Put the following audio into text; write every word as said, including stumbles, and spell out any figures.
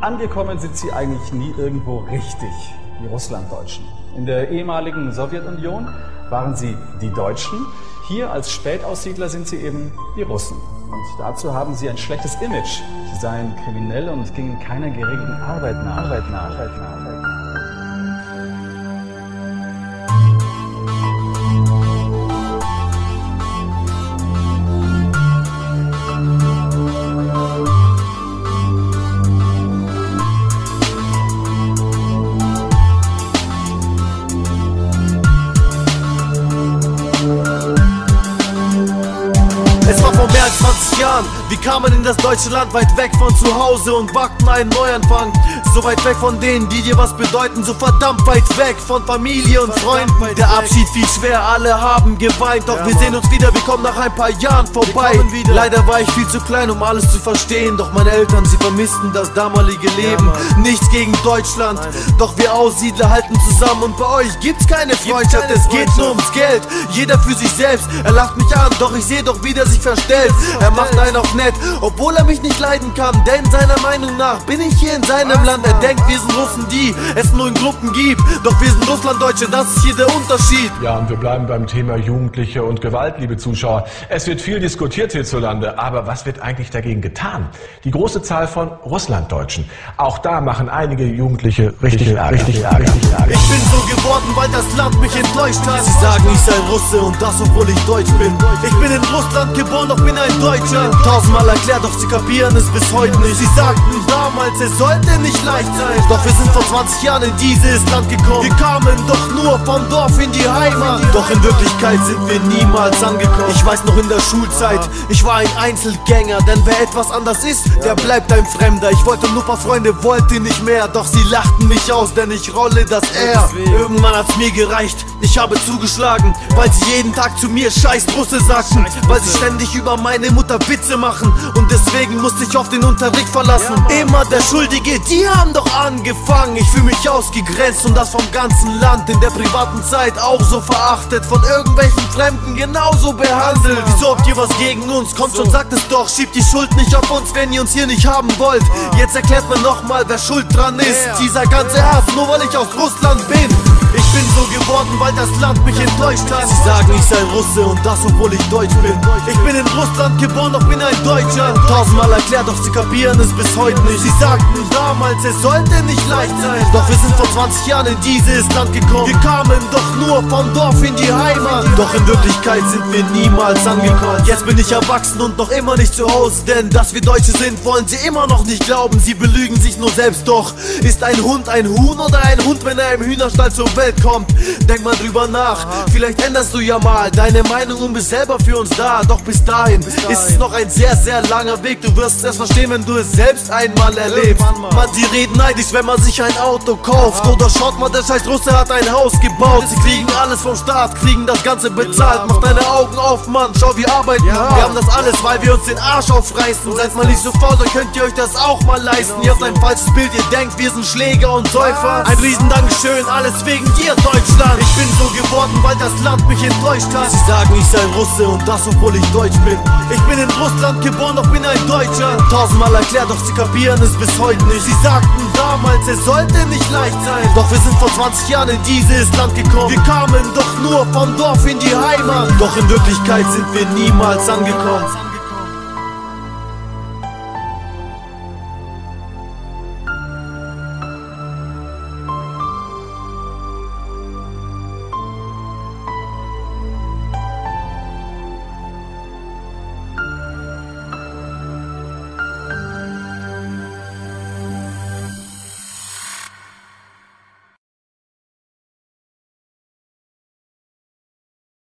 angekommen sind sie eigentlich nie irgendwo richtig, die Russlanddeutschen. In der ehemaligen Sowjetunion waren sie die Deutschen, hier als Spätaussiedler sind sie eben die Russen. Und dazu haben sie ein schlechtes Image. Sie seien kriminell und gingen keiner geregelten Arbeit nach, Arbeit nach, Arbeit nach, Arbeit nach. Es war vor mehr als zwanzig Jahren, wie kam man in das deutsche Land, weit weg von zu Hause und wagten einen Neuanfang. So weit weg von denen, die dir was bedeuten, so verdammt weit weg von Familie und Freunden. Der Abschied fiel schwer, alle haben geweint, doch wir sehen uns wieder, wir kommen nach ein paar Jahren vorbei. Leider war ich viel zu klein, um alles zu verstehen, doch meine Eltern, sie vermissten das damalige Leben. Nichts gegen Deutschland, doch wir Aussiedler halten zusammen und bei euch gibt's keine Freundschaft, es geht nur ums Geld, jeder für sich selbst. Er lacht mich an, doch ich sehe doch, wie der sich verstellt. Er macht einen auf nett, obwohl er mich nicht leiden kann, denn seiner Meinung nach bin ich hier in seinem Land. Er denkt, wir sind Russen, die es nur in Gruppen gibt, doch wir sind Russlanddeutsche, das ist hier der Unterschied. Ja, und wir bleiben beim Thema Jugendliche und Gewalt, liebe Zuschauer. Es wird viel diskutiert hierzulande, aber was wird eigentlich dagegen getan? Die große Zahl von Russlanddeutschen. Auch da machen einige Jugendliche richtig Ärger. Richtig Ärger. Richtig Ärger. Ich bin so geworden, weil das Land mich enttäuscht hat. Sie sagen, ich sei Russe und das, obwohl ich Deutsch bin. Ich bin in Russland geboren, doch bin ein Deutscher. Tausendmal erklärt, doch sie kapieren es bis heute nicht. Sie sagten damals, es sollte nicht leicht sein, doch wir sind vor zwanzig Jahren in dieses Land gekommen. Wir kamen doch nur vom Dorf in die Heimat, doch in Wirklichkeit sind wir niemals angekommen. Ich weiß noch in der Schulzeit, ich war ein Einzelgänger, denn wer etwas anders ist, der bleibt ein Fremder. Ich wollte nur paar Freunde, wollte nicht mehr, doch sie lachten mich aus, denn ich rolle das R. Irgendwann hat's mir gereicht, ich habe zugeschlagen, weil sie jeden Tag zu mir Scheiß Russe sagten, weil sie ständig über meine Mutter Witze machen und deswegen musste ich auf den Unterricht verlassen. Immer der Schuldige, die haben doch angefangen. Ich fühle mich ausgegrenzt und das vom ganzen Land. In der privaten Zeit auch so verachtet, von irgendwelchen Fremden genauso behandelt. Wieso habt ihr was gegen uns? Kommt schon, sagt es doch, schiebt die Schuld nicht auf uns, wenn ihr uns hier nicht haben wollt. Jetzt erklärt mir nochmal, wer schuld dran ist. Dieser ganze Hass, nur weil ich aus Russland bin. Ich bin so geworden, weil das Land mich enttäuscht hat. Sie sagen, ich sei Russe und das, obwohl ich Deutsch bin. Ich bin in Russland geboren, doch bin ein Deutscher. Tausendmal erklärt, doch sie kapieren es bis heute nicht. Sie sagten damals, es sollte nicht leicht sein, doch wir sind vor zwanzig Jahren in dieses Land gekommen. Wir kamen doch nur vom Dorf in die Heimat, doch in Wirklichkeit sind wir niemals angekommen. Jetzt bin ich erwachsen und noch immer nicht zu Hause, denn dass wir Deutsche sind, wollen sie immer noch nicht glauben. Sie belügen sich nur selbst, doch ist ein Hund ein Huhn oder ein Hund, wenn er im Hühnerstall zur Welt kommt? Denk mal drüber nach, vielleicht änderst du ja mal deine Meinung und bist selber für uns da. Doch bis dahin ist es noch ein sehr, sehr langer Weg. Du wirst es erst verstehen, wenn du es selbst einmal erlebst. Man, sie reden neidisch, wenn man sich ein Auto kauft. Oder schaut mal, der scheiß Russe hat ein Haus gebaut. Sie kriegen alles vom Staat, kriegen das Ganze bezahlt. Mach deine Augen auf, Mann, schau, wir arbeiten. Wir haben das alles, weil wir uns den Arsch aufreißen. Seid mal nicht so faul, dann könnt ihr euch das auch mal leisten. Ihr habt ein falsches Bild, ihr denkt, wir sind Schläger und Säufer. Ein riesen Dankeschön, alles wegen dir, Deutschland. Ich bin so geworden, weil das Land mich enttäuscht hat. Sie sagen, ich sei Russe und das, obwohl ich Deutsch bin. Ich bin in Russland geboren, doch bin ein Deutscher. Tausendmal erklärt, doch sie kapieren es bis heute nicht. Sie sagten damals, es sollte nicht leicht sein, doch wir sind vor zwanzig Jahren in dieses Land gekommen. Wir kamen doch nur vom Dorf in die Heimat, doch in Wirklichkeit sind wir niemals angekommen.